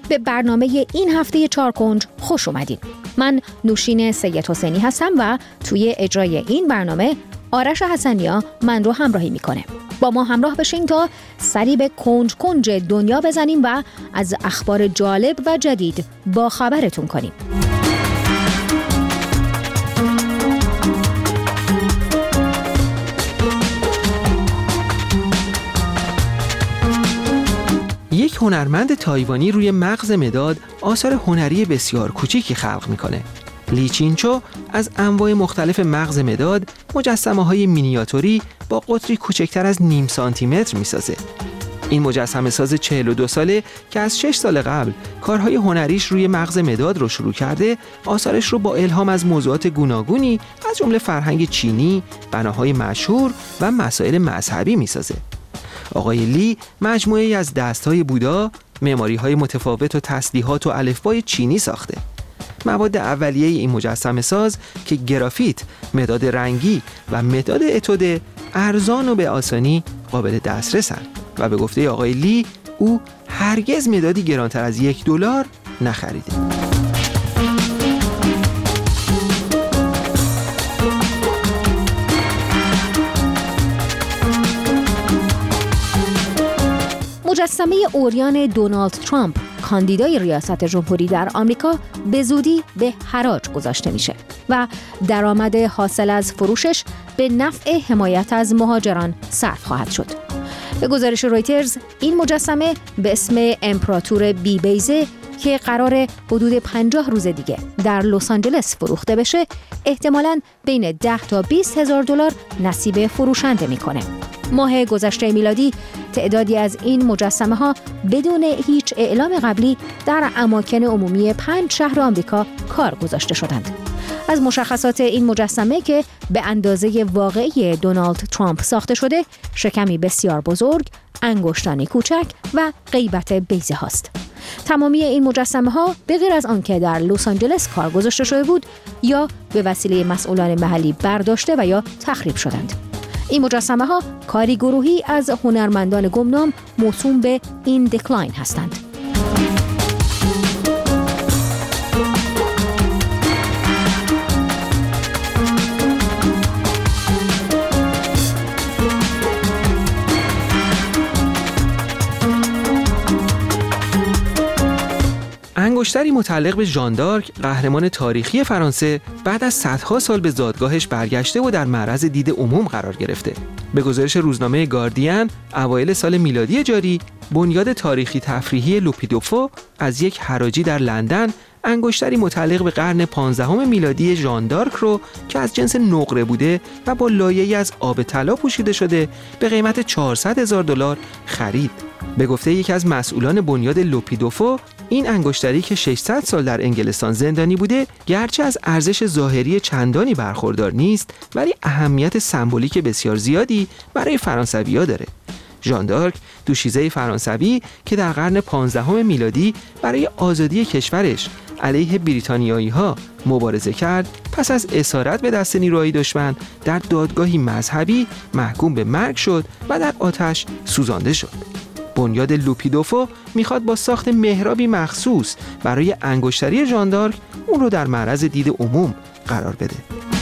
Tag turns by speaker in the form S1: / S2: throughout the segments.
S1: به برنامه این هفته چارکنج خوش اومدین. من نوشین سید حسینی هستم و توی اجرای این برنامه آرش حسنیا من رو همراهی میکنه. با ما همراه بشین تا سری به کنج دنیا بزنیم و از اخبار جالب و جدید با خبرتون کنیم.
S2: یک هنرمند تایوانی روی مغز مداد آثار هنری بسیار کوچیکی خلق میکنه. لی چینچو از انواع مختلف مغز مداد مجسمه‌های مینیاتوری با قطری کوچکتر از نیم سانتی متر میسازه. این مجسمه ساز 42 ساله که از 6 سال قبل کارهای هنریش روی مغز مداد رو شروع کرده، آثارش رو با الهام از موضوعات گوناگونی از جمله فرهنگ چینی، بناهای مشهور و مسائل مذهبی میسازه. آقای لی مجموعه‌ای از دست‌های بودا، معماری‌های متفاوت و تسلیحات و الفبای چینی ساخته. مواد اولیه این مجسمه ساز که گرافیت، مداد رنگی و مداد اتوده ارزان و به آسانی قابل دسترسند و به گفته آقای لی او هرگز مدادی گرانتر از $1 نخریده.
S1: مجسمه عریان دونالد ترامپ کاندیدای ریاست جمهوری در آمریکا به زودی به حراج گذاشته میشه و درآمد حاصل از فروشش به نفع حمایت از مهاجران صرف خواهد شد. به گزارش رویترز این مجسمه به اسم امپراتور بی بیزه که قرار حدود 50 روز دیگه در لس آنجلس فروخته بشه احتمالاً بین 10 تا 20 هزار دلار نصیب فروشنده میکنه. ماه گذشته میلادی تعدادی از این مجسمه ها بدون هیچ اعلام قبلی در اماکن عمومی 5 شهر آمریکا کار گذاشته شدند. از مشخصات این مجسمه که به اندازه واقعی دونالد ترامپ ساخته شده، شکمی بسیار بزرگ، انگشتانی کوچک و غیبت بیضه هاست. تمامی این مجسمه ها به غیر از آنکه در لس آنجلس کار گذاشته شده بود یا به وسیله مسئولان محلی برداشته و یا تخریب شدند. این مجسمه ها کاری گروهی از هنرمندان گمنام موسوم به این دکلاین هستند.
S2: انگشتری متعلق به ژان دارک، قهرمان تاریخی فرانسه، بعد از صدها سال به زادگاهش برگشته و در معرض دید عموم قرار گرفته. به گزارش روزنامه گاردین، اوایل سال میلادی جاری، بنیاد تاریخی تفریحی لوپیدوفو از یک حراجی در لندن انگشتری متعلق به قرن 15 میلادی ژان دارک رو که از جنس نقره بوده و با لایه‌ای از آب طلا پوشیده شده به قیمت $400,000 خرید. به گفته یکی از مسئولان بنیاد لوپیدوفو، این انگشتری که 600 سال در انگلستان زندانی بوده، گرچه از ارزش ظاهری چندانی برخوردار نیست، ولی اهمیت سمبولیک بسیار زیادی برای فرانسوی‌ها داره. ژان دارک دوشیزه فرانسوی که در قرن 15 میلادی برای آزادی کشورش علیه بریتانیایی‌ها مبارزه کرد، پس از اسارت به دست نیروهای دشمن در دادگاهی مذهبی محکوم به مرگ شد و در آتش سوزانده شد. بنیاد لوپیدوفو میخواد با ساخت محرابی مخصوص برای انگشتری ژان دارک اون رو در معرض دید عموم قرار بده.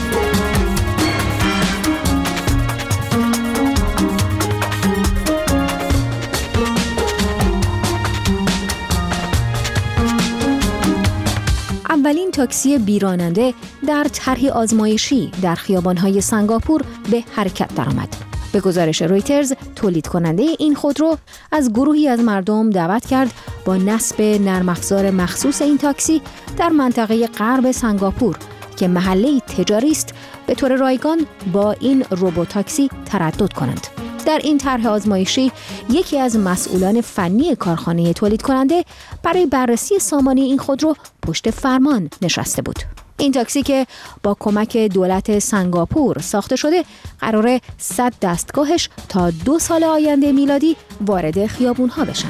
S1: اولین تاکسی بیراننده در طرح آزمایشی در خیابان‌های سنگاپور به حرکت درآمد. به گزارش رویترز، تولید کننده این خودرو از گروهی از مردم دعوت کرد با نصب نرم افزار مخصوص این تاکسی در منطقه غرب سنگاپور که محله تجاری است به طور رایگان با این روبوتاکسی تردد کنند. در این طرح آزمایشی یکی از مسئولان فنی کارخانه تولید کننده برای بررسی سامانه این خودرو پشت فرمان نشسته بود. این تاکسی که با کمک دولت سنگاپور ساخته شده قراره 100 دستگاهش تا 2 سال آینده میلادی وارد خیابون‌ها بشن.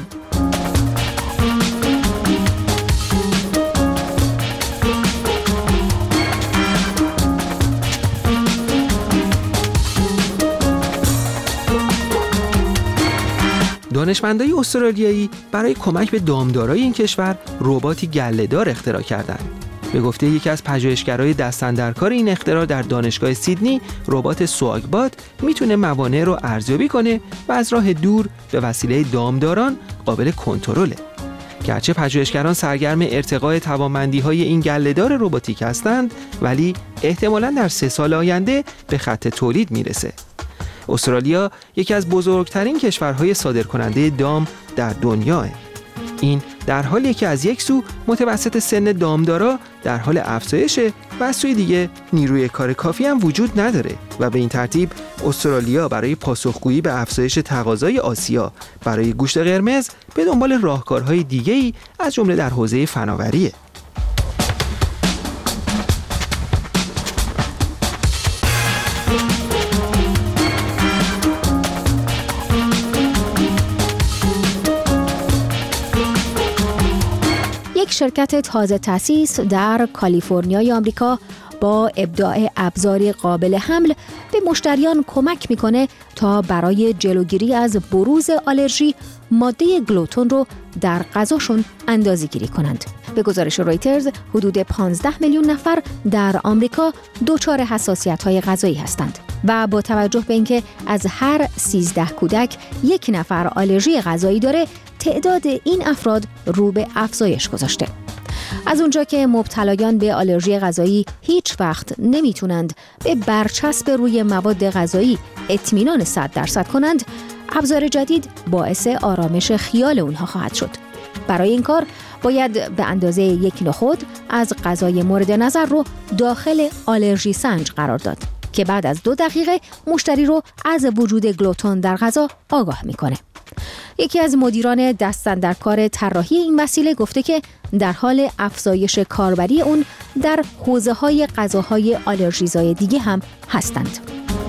S2: دانشمندای استرالیایی برای کمک به دامدارای این کشور رباتی گله‌دار اختراع کردند. به گفته یکی از پژوهشگرای دست‌اندرکار این اختراع در دانشگاه سیدنی، ربات سواگبات میتونه موانع رو ارزیابی کنه و از راه دور به وسیله دامداران قابل کنترله. گرچه پژوهشگران سرگرم ارتقاء توانمندی‌های این گله‌دار رباتیک هستند، ولی احتمالاً در 3 سال آینده به خط تولید میرسه. استرالیا یکی از بزرگترین کشورهای صادرکننده دام در دنیاه. این در حالیه که از یک سو متوسط سن دامدارا در حال افزایشه و از سوی دیگه نیروی کار کافی هم وجود نداره و به این ترتیب استرالیا برای پاسخگویی به افزایش تقاضای آسیا برای گوشت قرمز به دنبال راهکارهای دیگه‌ای از جمله در حوزه فناوریه.
S1: یک شرکت تازه تأسیس در کالیفرنیای آمریکا با ابداع ابزاری قابل حمل به مشتریان کمک میکنه تا برای جلوگیری از بروز آلرژی ماده گلوتون رو در غذاشون اندازه‌گیری کنند. به گزارش رویترز حدود 15 میلیون نفر در آمریکا دچار حساسیت‌های غذایی هستند و با توجه به اینکه از هر 13 کودک 1 نفر آلرژی غذایی داره، تعداد این افراد رو به افزایش گذاشته. از اونجا که مبتلایان به آلرژی غذایی هیچ وقت نمیتونند به برچسب روی مواد غذایی اطمینان 100% کنند، ابزار جدید باعث آرامش خیال اونها خواهد شد. برای این کار باید به اندازه 1 نخود از غذای مورد نظر رو داخل آلرژی سنج قرار داد که بعد از 2 دقیقه مشتری رو از وجود گلوتون در غذا آگاه میکنه. یکی از مدیران دست‌اندرکار طراحی این وسیله گفته که در حال افزایش کاربری اون در حوزه‌های غذاهای آلرژیزای دیگه هم هستند.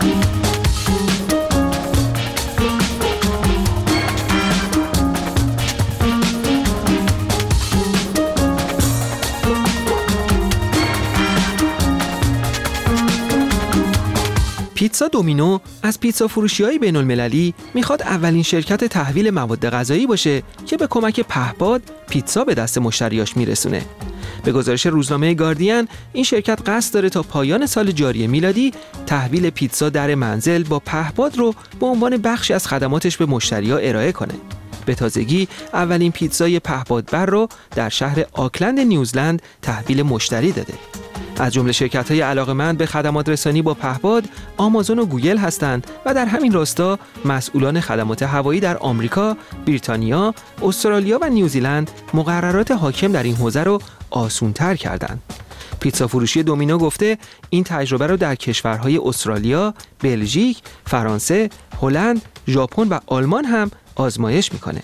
S2: پیتزا دومینو از پیتزا فروشی‌های بین‌المللی میخواد اولین شرکت تحویل مواد غذایی باشه که به کمک پهپاد پیتزا به دست مشتریاش میرسونه. به گزارش روزنامه گاردین، این شرکت قصد داره تا پایان سال جاری میلادی تحویل پیتزا در منزل با پهپاد رو به عنوان بخشی از خدماتش به مشتری‌ها ارائه کنه. به تازگی اولین پیتزای پهپادبر رو در شهر آکلند نیوزلند تحویل مشتری داده. از جمله شرکت‌های علاقه‌مند به خدمات رسانی با پهپاد، آمازون و گوگل هستند و در همین راستا مسئولان خدمات هوایی در آمریکا، بریتانیا، استرالیا و نیوزیلند مقررات حاکم در این حوزه رو آسان‌تر کردند. پیتزا فروشی دومینو گفته این تجربه رو در کشورهای استرالیا، بلژیک، فرانسه، هلند، ژاپن و آلمان هم آزمایش می‌کنه.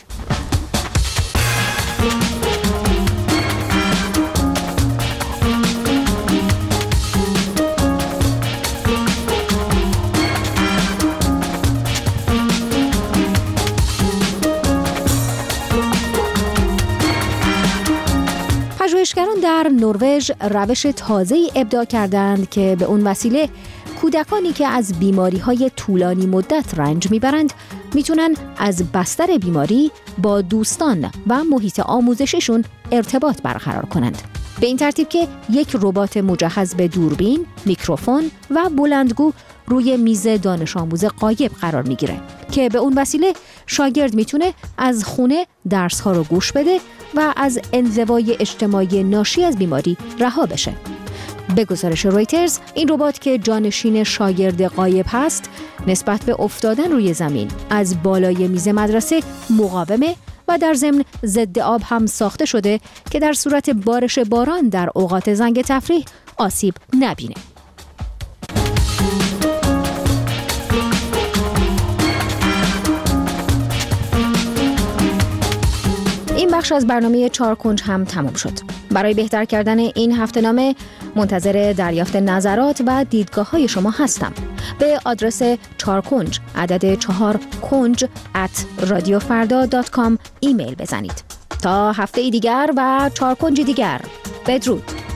S1: پژوهشگران در نروژ روش تازه‌ای ابداع کردند که به اون وسیله کودکانی که از بیماری‌های طولانی مدت رنج میبرند میتونن از بستر بیماری با دوستان و محیط آموزششون ارتباط برقرار کنند. به این ترتیب که یک ربات مجهز به دوربین، میکروفون و بلندگو روی میز دانش آموز غایب قرار میگیره که به اون وسیله شاگرد میتونه از خونه درس‌ها رو گوش بده و از انزوای اجتماعی ناشی از بیماری رها بشه. به گزارش رویترز، این ربات که جانشین شاگرد غایب هست، نسبت به افتادن روی زمین از بالای میز مدرسه مقاومه و در ضمن ضد آب هم ساخته شده که در صورت بارش باران در اوقات زنگ تفریح آسیب نبینه. این بخش از برنامه 4 کنج هم تمام شد. برای بهتر کردن این هفته‌نامه منتظر دریافت نظرات و دیدگاه‌های شما هستم. به آدرس 4 کنج عدد 4 کنج @radiofarda.com ایمیل بزنید. تا هفته دیگر و 4 کنج دیگر، بدرود.